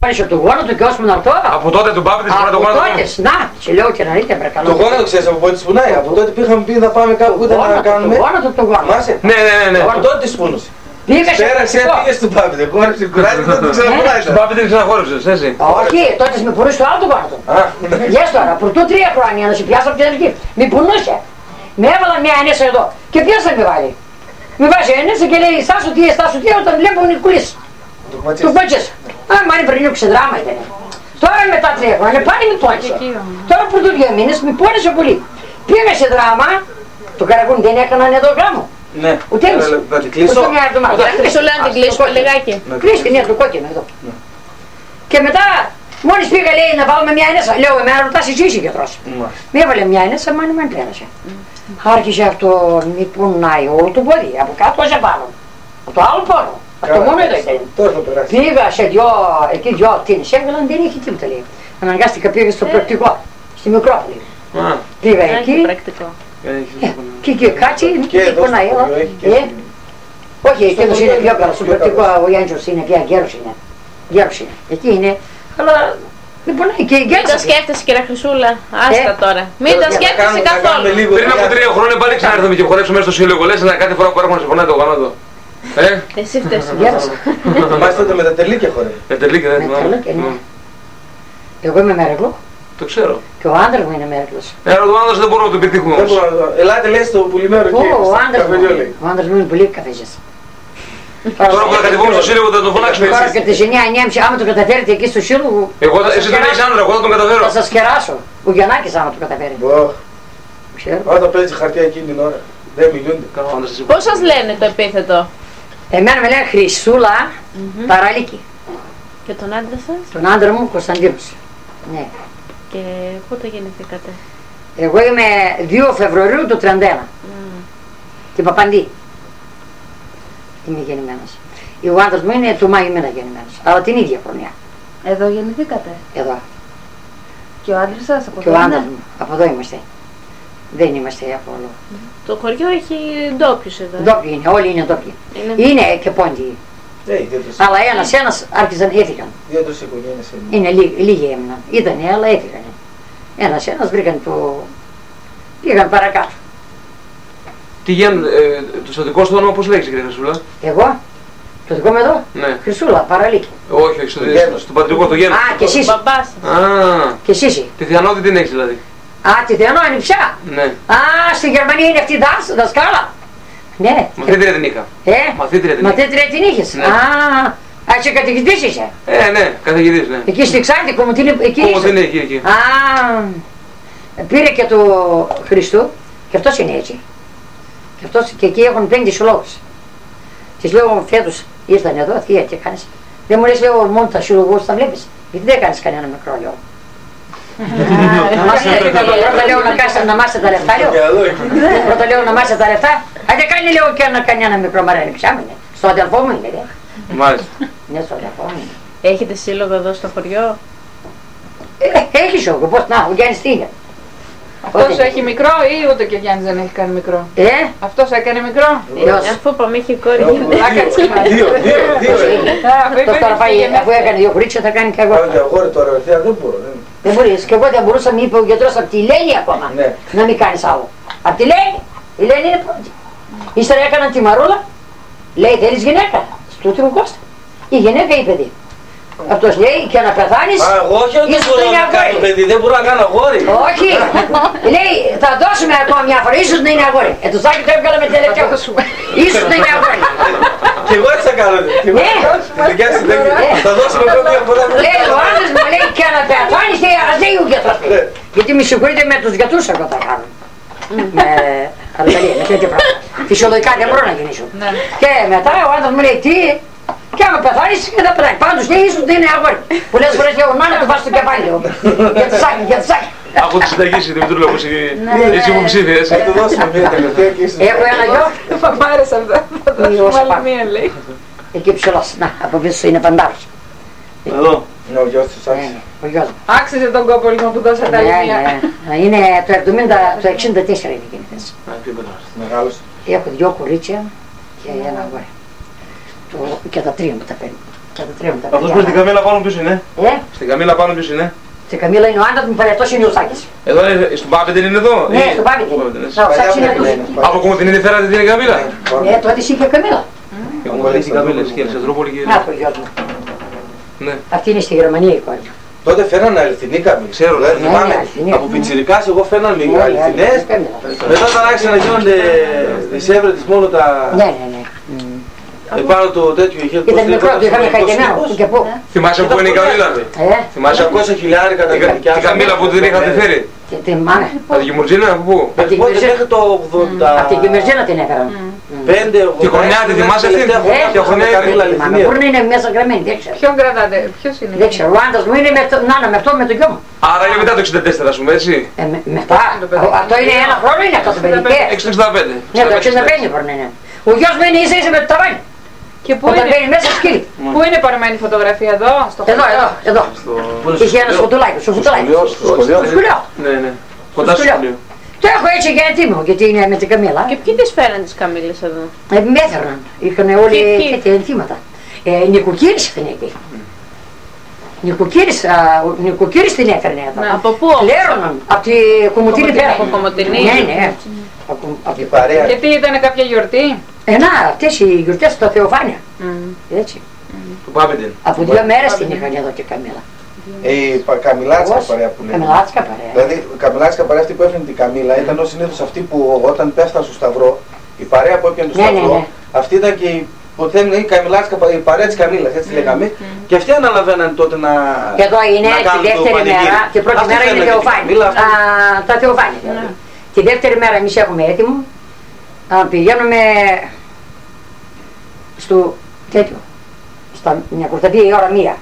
Άρχισε το γόνατο και ώσπου να έρθω. Από τότε τον πάπη της που να το γόνατο. Να, σε λέω και να δείτε παρακαλώ. Το γόνατο ξέρεις από πότε σπουνάει. Από τότε που είχαμε πει θα πάμε κάπου ούτε να κάνουμε. Το γόνατο. Ναι. Από τότε τη σπούνωσε. Πέρασε, πήγες του Πάπητε, χώρεψε, κουράστηκε, δεν το ξαναχωράει. Στον Πάπητε δεν ξαναχώρεψες, έτσι. Όχι, τότε με πουρούσε το άλλο το γόνατο. Γες τώρα, πρωτού 3 χρόνια να σε πιάσω από την αρχή. Με πουρνούσε. Με έβαλα μια ενέσα εδώ και ποιος θα με βάλει. Με βάζει ενέσα και λέει στάσου τι, όταν βλέπω νικουλής. Του κότσες. Μ' αν πριν σε δράμα ήταν. Τώρα μετά 3 χρόνια πάλι με πόνισε. Τώρα πρωτού 2 μήνες με πόνισε πολύ. Πήγα σε δράμα, το καραγούνι δεν έκαναν εδώ γράμμο. Ναι, ούτε θα την κλείσω. Κλείσω, λέω να την κλείσω λιγάκι. Κλείστε, ναι, το κόκκινο εδώ. Και μετά, μόλις πήγα λέει να βάλουμε μια ενέσα, λέω εμένα ρωτάς εσύ είσαι γιατρός. Με έβαλε μια ενέσα, μάνι με πέρασε. Άρχισε αυτό, μη πουνάει όλο το πόδι, από κάτω σε πάνω. Από το άλλο πόνο. Αυτό μόνο εδώ ήταν. Πήγα σε εκεί δυο ακτίνες, έβγαλαν, δεν είχε τίποτα λέει. Αναγκάστηκα πήγα στο πρακτικό, στη Μικρόπολη. Πήγα εκεί. Και κάτσε, και πονάει, όχι, εκείνος είναι πιο καλά, στο πρακτικό ο Γιάννης είναι πια γέρος είναι, εκεί είναι, αλλά δεν πονάει και γέρος. Μην τα σκέφτεσαι κύριε Χρυσούλα, άστα τώρα, μην τα σκέφτεσαι καθόλου. Πριν από 3 χρόνια πάλι ξανάρθουμε και χορέψουμε μέσα στο σύλλογο, λες να κάθε φορά που έρχομαι να σε πονάει το γονάτο. Εσύ φταίς. Μάλιστα τότε με τα τελίκια χορεύει. Με τελίκια δεν θυμάμαι. Εγώ είμαι μέρεκλο. Το ξέρω. Και ο άντρας μου είναι μέρεκλος. Ο άντρας δεν μπορούμε να το επιτύχουμε όμως. Ελάτε λέει στο πουλημένο εκεί. Ο άντρας μου είναι πολύ καφέζες. Τώρα που θα κατεβούμε στο σύλλογο θα τον φωνάξουμε εσείς. Τώρα και τις 9:30 άμα το καταφέρετε εκεί στο σύλλογο. Εσύ δεν έχεις άντρα, εγώ θα τον καταφέρω. Θα σας κεράσω. Ο Γιαννάκης άμα το καταφέρει. Όταν παίζει χαρτιά εκείνη την ώρα. Δεν μιλούνται. Πώς σας λένε το επίθετο? Εμένα με λένε Χρυσούλα Παραλίκη. Και τον άντρα σας? Τον άντρα μου Κωνσταντίνος. Ναι. Και πότε γεννηθήκατε? Εγώ είμαι 2 Φεβρουαρίου του 31. Την Παπαντή. Είμαι γεννημένος. Ο άντρας μου είναι του Μάη μήνα γεννημένος. Αλλά την ίδια χρονιά. Εδώ γεννηθήκατε? Εδώ. Και ο άντρας σας από εδώ? Και ο άντρας μου. Από εδώ είμαστε. Δεν είμαστε από όλο. Το χωριό έχει ντόπιους εδώ. Ντόπιοι είναι, όλοι είναι ντόπιοι. Είναι και πόντιοι. Αλλά ένας άρχισαν, έφυγαν. 2-3 οικογένειες είναι. Λίγοι έμειναν. Ήτανε, αλλά έφυγαν. Ένας βρήκαν το... πήγαν παρακάτω. Τι Γιάννη, το δικό σου όνομα πώς λέγεις κύριε Χρυσούλα? Εγώ? Το δικό μου εδώ? Ναι. Χρυσούλα, Παραλίκη. Όχι, στο πατρικό το Γιάννη. Α, και εσύ. Και εσύ. Τη Θεανότη την έχεις δηλαδή? Α, τη Θεανό είναι πια. Ναι. Α, στη Γερμανία είναι αυτή δασκάλα. Ναι. Μαθήτρια την είχα. Μαθήτρια την είχες. Ναι. Α, είσαι καθηγητής είσαι. Ναι, καθηγητής, ναι. Εκεί στη Ξάνθη, Κομωτίνη, εκεί είσαι. Κομωτίνη, εκεί. Α, πήρε και το Χριστού και αυτός είναι έτσι. Και εκεί έχουν 5 συλλόγους. Της λέω φέτος ήρθαν εδώ, θεία και κάνεις. Δεν μου λες λέω μόνο τα συλλογούς τα βλέπεις. Γιατί δεν κάνεις κανένα μικρό λέω. Πρώτα λέω να κάνεις να μάσετε τα λεφτά λέω. Πρώτα λέω να μάσετε τα λεφτά. Αν δεν κάνει λέω και να κάνει ένα μικρό μαράνι πιάμενε. Στο αδελφό μου είναι. Μάλιστα. Ναι, στο αδελφό μου είναι. Έχετε σύλλογο εδώ στο χωριό? Έχει σύλλογο, πώς να, ο Γιάννης τι είναι. Αυτός έχει μικρό ή ούτε και ο Γιάννης δεν έχει κάνει μικρό? Αυτός έκανε μικρό? Αφού είπαμε είχε κόρη. Δύο. Τώρα πάει, αφού έκανε 2 κορίτσια θα κάνει και εγώ. Αγόρι τώρα, δεν μπορώ. Δεν μπορείς, και εγώ δεν μπορούσα, μου είπε ο γιατρός από τη Λένη ακόμα, να μην κάνεις άλλο. Από τη Λένη, η Λένη είναι πρώτη. Ύστερα έκαναν τη Μαρούλα, λέει θέλεις γυναίκα, στούτη μου Κώστα. Η γυναίκα ή παιδί. Αυτός λέει και να πεθάνεις, όχι δεν μπορώ να κάνω παιδί, δεν μπορώ να κάνω αγόρι. Όχι, λέει θα δώσουμε ακόμα μια φορά, ίσως να είναι αγόρι. Το σάκι το έβγαλα με τελευταίο, ίσως να είναι αγόρι. Και εγώ έτσι θα κάνω, θα δώσουμε ακόμα μια φορά. Λέει ο άντρας μου λέει και να πεθάνεις, ας λέει ο γιατρός. Γιατί με συγχωρείτε με τους γιατρούς εγώ τα κάνω. Με αλληλεγγύη, με τέτοια πράγματα. Φυσιολογικά δεν μπορώ να γεννήσω. Και μετά ο άντρας μου λέει τι, και άμα πεθάνεις και θα πεθάνει. Πάντως λέει ίσως δεν είναι αγόρι. Πολλές φορές λέω να του βάζει στο κεφάλι λέω. Για το σάκι, για το σάκι. Από τη συνταγή σου Δημητρούλα όπως είσαι υποψήφια έτσι. Θα του δώσουμε μια τελευταία και ίσως. Έχω ένα γιο. Μ' άρεσε αυτό. Θα δώσουμε άλλη μία λέει. Εκεί ψηλός, να, από πίσω είναι παντάρος. Εδώ. Είναι ο γιος της άξιζε. Ο γιος μου. Άξιζε τον κόπο λοιπόν που δώσατε άλλη μία. Είναι το 64 είναι εκείνη θέση. Μεγάλος. Έχω 2 κορίτσια και ένα αγόρι. Και τα 3 μου τα παίρνω. Κατατρέχουν τα Αυτός παιδιά. που στην Καμίλα πάνω ποιος είναι? Στην Καμίλα πάνω ποιος είναι? Στην Καμίλα είναι ο άντρας μου, παλιατός είναι ο Σάκης. Εδώ είναι, στον Πάπη είναι εδώ? Ναι, στον Πάπη είναι. Ο Σάκης είναι αυτός. Από Κομωτινή φέρατε την Καμίλα? Ναι, τότε είχε Καμίλα. Η Κομωτινή στην Καμίλα, στην Αλεξανδρούπολη και... Να το γιος μου. Ναι. Αυτή είναι στη Γερμανία η κόρη μου. Τότε φέρνανε αληθινή Καμίλα. Ξέρω, Δηλαδή, ναι, θυμάμαι, αληθινή. από πιτσιρικάς εγώ φέρνανε Ναι, αληθινές. Καμίλα. Μετά όταν άρχισαν να γίνονται τις έβρετες μόνο τα... Ναι, ναι, ναι. Επάνω το τέτοιο είχε Ήταν μικρό, το είχαμε χαϊδεμένο. Και πού. Θυμάσαι που είναι η Καμίλα? Θυμάσαι 200 χιλιάρικα τα κατοικιά. την Καμίλα που την είχατε φέρει? Την μάνα. Από την Κιμουρτζίνα, από πού? Από την Πότε Κιμερζίνα. μέχρι το 80... Από την Κιμερζίνα την έφεραν. 5-80... Τη χρονιά τη θυμάσαι αυτή? Ποια χρονιά είναι? Μπορεί να είναι μέσα γραμμένη, δεν ξέρω. Ποιον κρατάτε, ποιος είναι? Δεν ξέρω, ο άντρας μου είναι με αυτό με το γιο μου. Άρα είναι μετά το 64 ας πούμε, έτσι? Μετά, αυτό είναι ένα χρόνο είναι αυτό το παιδί. 665. Ναι, το 65 μπορεί να είναι. Ο γιος μου είναι ίσα με το ταβάνι. Και πού Όταν είναι, μπαίνει μέσα σκύλι. πού είναι παραμένη η φωτογραφία, εδώ, στο Εδώ. Είχε ένα σκοτουλάκι, στο σκοτουλάκι. Στο σχολείο. Ναι, ναι. Κοντά στο σχολείο. Το έχω έτσι για έτοιμο, γιατί είναι με την Καμίλα. Και ποιοι τις φέραν τις Καμίλες εδώ? Με έφεραν. Είχαν όλοι τέτοια ενθύματα. Νοικοκύρης ήταν εκεί. Νοικοκύρης την έφερνε εδώ. Από πού? Πλέρωναν. Από τη Κομωτινή πέρα. Από Κομωτινή. Ναι, ναι. Η παρέα. Γιατί ήταν κάποια γιορτή? Να, αυτές οι γιορτές στα Θεοφάνεια. Έτσι. Του Πάπεντεν. Από 2 μέρες την είχαν εδώ και Καμίλα. Η Καμιλάτσκα παρέα που λέει. Καμιλάτσκα παρέα. Δηλαδή η Καμιλάτσκα παρέα αυτή που έφερε την Καμίλα ήταν ως συνήθως αυτή που όταν πέφτανε στο Σταυρό, η παρέα που έπιανε το Σταυρό, αυτή ήταν και η η Καμιλάτσκα, η παρέα της Καμίλας, έτσι λέγαμε, και αυτοί αναλαβαίναν τότε να. Εδώ είναι τη δεύτερη μέρα, την πρώτη μέρα είναι Θεοφάνεια. Τα Θεοφάνεια. Τη δεύτερη μέρα εμείς έχουμε έτοιμο, πηγαίνουμε στο τέτοιο, στα μια κουρταδία η ώρα 1.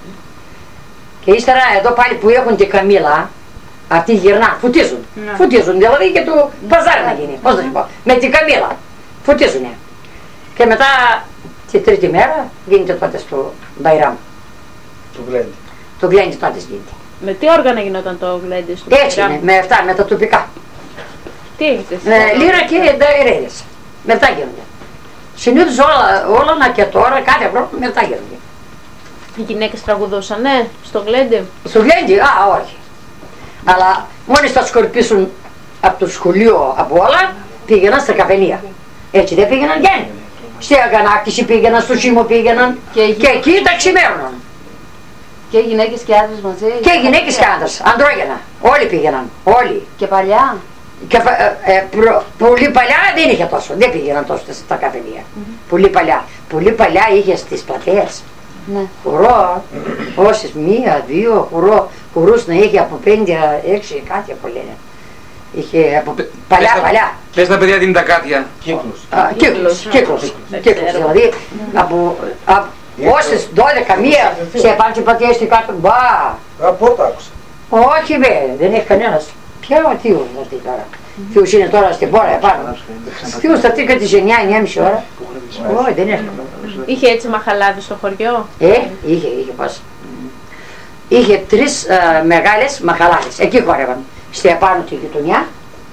Και ύστερα εδώ πάλι που έχουν την Καμίλα, αυτοί γυρνά, φωτίζουν. Φωτίζουν, δηλαδή και το παζάρι να γίνει, πώς να σου πω, με την Καμίλα, φωτίζουνε. Και μετά τη τρίτη μέρα γίνεται τότε στο Μπαϊράμ. Το γλέντι. Το γλέντι τότε γίνεται. Με τι όργανα γινόταν το γλέντι στο Έτσι είναι, με αυτά, με τα τοπικά. Τι έχετε εσείς? Λίρα και νταϊρέδες. Μετά γίνονται. Συνήθως όλα και τώρα, κάθε χρόνο μετά γίνονται. Οι γυναίκες τραγουδούσαν, ναι, στο γλέντι. Στο γλέντι, όχι. Αλλά μόλις θα σκορπίσουν από το σχολείο από όλα, πήγαιναν στα καφενεία. Έτσι δεν πήγαιναν γέννη. Στη αγανάκτηση πήγαιναν, στο Σίμω πήγαιναν και εκεί τα ξημέρωναν. Και γυναίκες και άντρες μαζί. Και γυναίκες και άντρες, αντρόγενα. Όλοι πήγαιναν, όλοι. Και παλιά. Και, πολύ παλιά δεν είχε τόσο, δεν πήγαιναν τόσο στα καφενεία. Πολύ παλιά. Πολύ παλιά είχε στις πλατείες. Ναι. Χορό, όσες, 1, 2 χορούς να είχε από 5, 6, κάτι από λένε. Είχε από παλιά. Πες τα παιδιά την τακάτια. Κύκλους. Δηλαδή από όσες 12, 1 σε επάντσι πλατείες στην κάτω, μπα. Πότε άκουσα. Όχι δεν έχει κανένας. Ποια ο θείος θα έρθει τώρα. Θείος είναι τώρα στην πόρα επάνω. Θείος θα έρθει και τις 9-9.30 ώρα. Όχι δεν έρχεται. Είχε έτσι μαχαλάδι στο χωριό? Είχε πώς. Είχε 3 μεγάλες μαχαλάδες. Εκεί χόρευαν. Στη επάνω τη γειτονιά.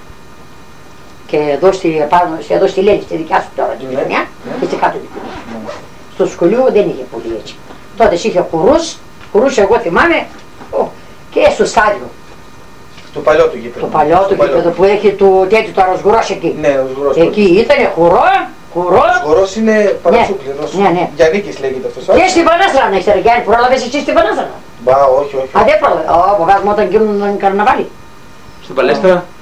Και εδώ στη Λένη, στη δικιά σου τώρα τη γειτονιά. Και στη κάτω γειτονιά. Στο σχολείο δεν είχε πολύ έτσι. Τότε είχε χορούς εγώ θυμάμαι και στο στάδιο. Το παλιό του γήπεδο. Το παλιό του γήπεδο που έχει το τέτοιο το αρρωσγουρός εκεί. Ναι, ο σγουρός. Εκεί ήτανε χορός. Ο σγουρός είναι παρατσούκλινος. Ναι. Γιαννίκης λέγεται αυτός. Και στην Πανάστρα να ξέρει, Γιάννη, πρόλαβες εσύ στην Πανάστρα. Μπα, όχι. Δεν πρόλαβε. Φοβάσαι όταν γίνουν καρναβάλι. Στην Παλέστρα.